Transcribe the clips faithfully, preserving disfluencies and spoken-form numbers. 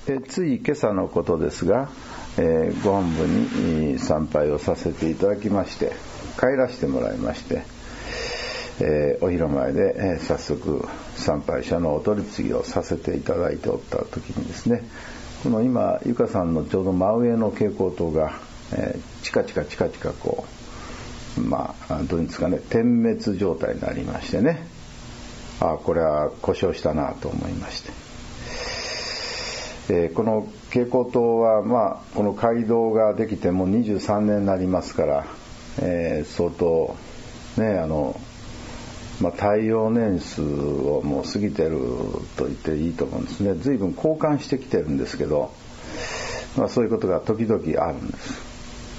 えつい今朝のことですが、えー、ご本部に参拝をさせていただきまして、帰らせてもらいまして、えー、お広前で、えー、早速参拝者のお取り次ぎをさせていただいておった時にですね、この今ゆかさんのちょうど真上の蛍光灯が、えー、チカチカチカチカこう、まあどういうんですかね、点滅状態になりましてね、あ、これは故障したなと思いまして、えー、この蛍光灯は、まあ、この街道ができてもうにじゅうさんねんになりますから、えー、相当ね、あの、まあ、耐用年数をもう過ぎてると言っていいと思うんですね。随分交換してきてるんですけど、まあ、そういうことが時々あるんです。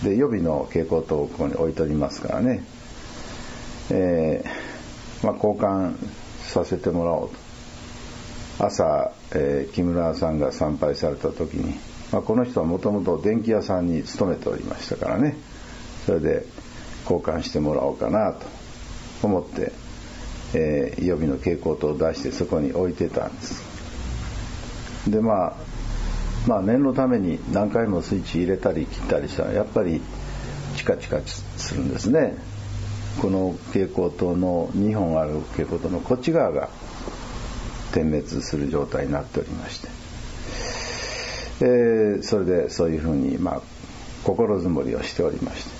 で、予備の蛍光灯をここに置いておりますからね、えーまあ、交換させてもらおうと。朝、えー、木村さんが参拝された時に、まあ、この人はもともと電気屋さんに勤めておりましたからね、それで交換してもらおうかなと思って、えー、予備の蛍光灯を出してそこに置いてたんです。で、まあまあ念のために何回もスイッチ入れたり切ったりしたらやっぱりチカチカするんですね。この蛍光灯のにほんある蛍光灯のこっち側が点滅する状態になっておりまして、えー、それでそういうふうに、まあ、心づもりをしておりまして、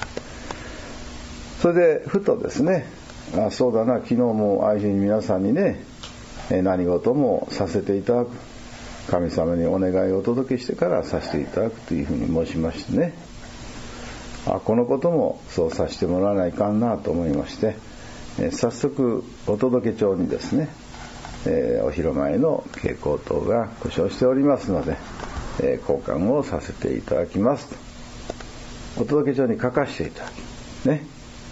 それでふとですね、あ、そうだな、昨日も愛人皆さんにね、何事もさせていただく、神様にお願いをお届けしてからさせていただくというふうに申しましてね、あ、このこともそうさせてもらわないかんなと思いまして、え早速お届け帳にですね、えー、お広前の蛍光灯が故障しておりますので、えー、交換をさせていただきますとお届け帳に書かせていただきね。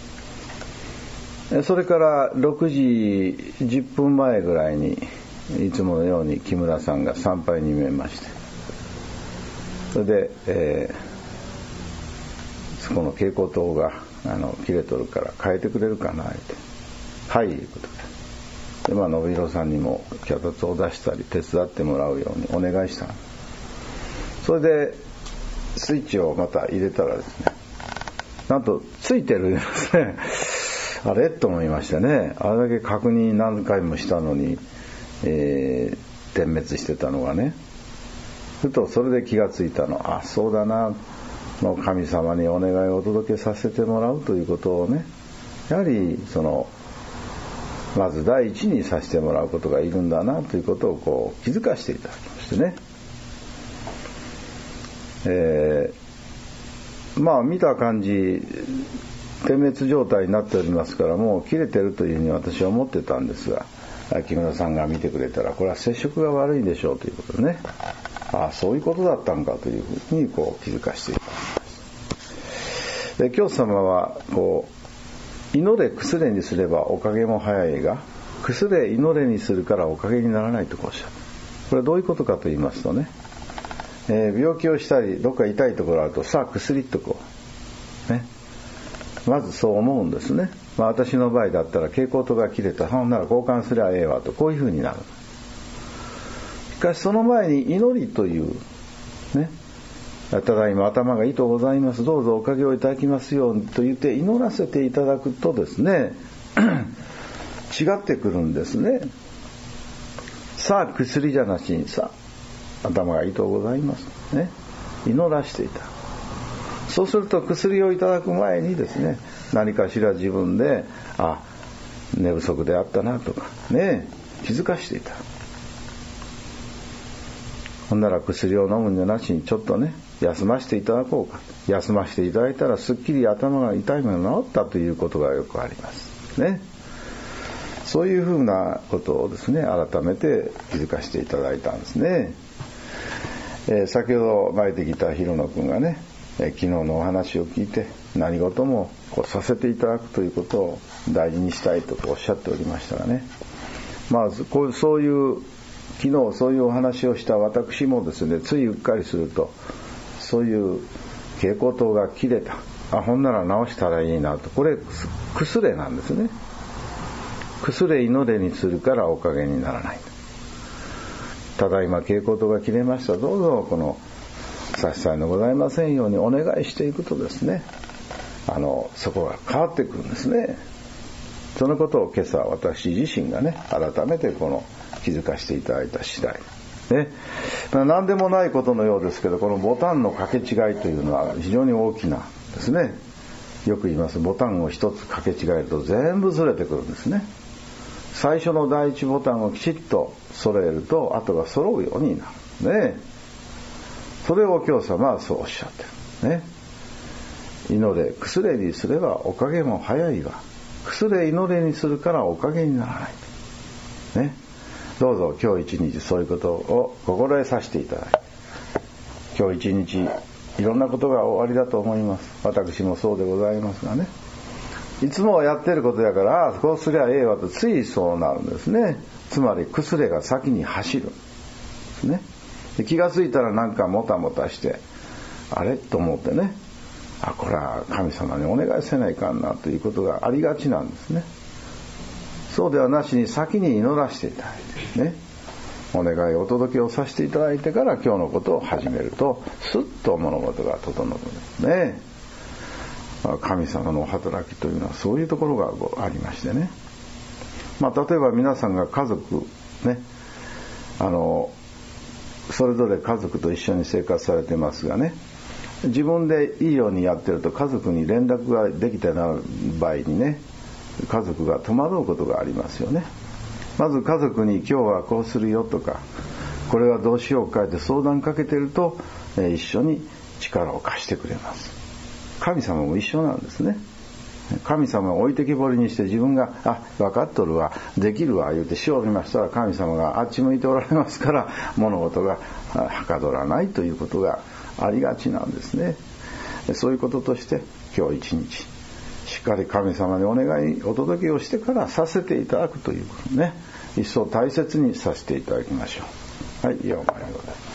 それからろくじじゅっぷんまえぐらいにいつものように木村さんが参拝に見えまして、それで、えー、そこの蛍光灯があの切れとるから変えてくれるかなって、はいいうことで、で、まあ、信弘さんにも脚立を出したり手伝ってもらうようにお願いした。それでスイッチをまた入れたらですね、なんとついてるんですね。あれと思いましてね、あれだけ確認何回もしたのに、えー、点滅してたのがね、ふとそれで気がついたの、あ、そうだな、の神様にお願いをお届けさせてもらうということをね、やはりそのまず第一にさせてもらうことがいるんだなということをこう気づかせていただきましてね、えー、まあ見た感じ点滅状態になっておりますから、もう切れてるというふうに私は思ってたんですが、木村さんが見てくれたらこれは接触が悪いんでしょうということでね、ああそういうことだったんかというふうにこう気づかせていただきます。で、教祖様はこう、祈れ薬れにすればおかげも早いが、薬れ祈れにするからおかげにならないとおっしゃる。これはどういうことかと言いますとね、えー、病気をしたりどっか痛いところあると、さあ薬っとこうね、まずそう思うんですね。まあ、私の場合だったら蛍光灯が切れた、ほんなら交換すりゃええわと、こういうふうになる。しかしその前に祈りというね、ただいま頭がいとうございます、どうぞおかげをいただきますようにと言って祈らせていただくとですね違ってくるんですね。さあ薬じゃなしに、さあ頭がいとうございますね、祈らしていた。そうすると薬をいただく前にですね、何かしら自分で、あ、寝不足であったなとかね、気づかしていた。ほんなら薬を飲むんじゃなしにちょっとね、休ませていただこうか。休ませていただいたらすっきり頭が痛いものが治ったということがよくありますね。そういうふうなことをですね、改めて気づかせていただいたんですね。えー、先ほど前できた広野くんがね、えー、昨日のお話を聞いて何事もこうさせていただくということを大事にしたいとおっしゃっておりましたがね、まあこうそういう昨日そういうお話をした私もですね、ついうっかりするとそういう蛍光灯が切れた、あ、ほんなら直したらいいなと、これ薬なんですね。薬祈れにするからおかげにならない。 ただいま稽古事が切れました、どうぞこの差し支えのございませんようにお願いしていくとですね、あのそこが変わってくるんですね。そのことを今朝私自身がね改めてこの気づかせていただいた次第ね。まあ、何でもないことのようですけど、このボタンの掛け違いというのは非常に大きなですね。よく言います、ボタンを一つ掛け違えると全部ずれてくるんですね。最初の第一ボタンをきちっと揃えると後が揃うようになるね。それをお経様はそうおっしゃってるね。祈れ薬れにすればおかげも早いが、薬れ祈れにするからおかげにならないね。どうぞ今日一日そういうことを心得させていただいて、今日一日いろんなことが終わりだと思います。私もそうでございますがね、いつもやってることやから、あこうすりゃええわとついそうなるんですね。つまり薬が先に走るね。で気がついたらなんかもたもたしてあれと思ってね、あこれは神様にお願いせないかんなということがありがちなんですね。そうではなしに先に祈らせていただいてね、お願いお届けをさせていただいてから今日のことを始めるとスッと物事が整うんですね。神様の働きというのはそういうところがありましてね、まあ、例えば皆さんが家族ね、あのそれぞれ家族と一緒に生活されてますがね、自分でいいようにやってると家族に連絡ができてない場合にね、家族が戸惑うことがありますよね。まず家族に今日はこうするよとか、これはどうしようかって相談かけてると、えー、一緒に力を貸してくれます。神様も一緒なんですね。神様を置いてきぼりにして自分があ分かっとるわできるわ言うてしおりましたら、神様があっち向いておられますから物事がはかどらないということがありがちなんですね。そういうこととして今日一日しっかり神様にお願いお届けをしてからさせていただくということね、一層大切にさせていただきましょう。はい、ようまいございます。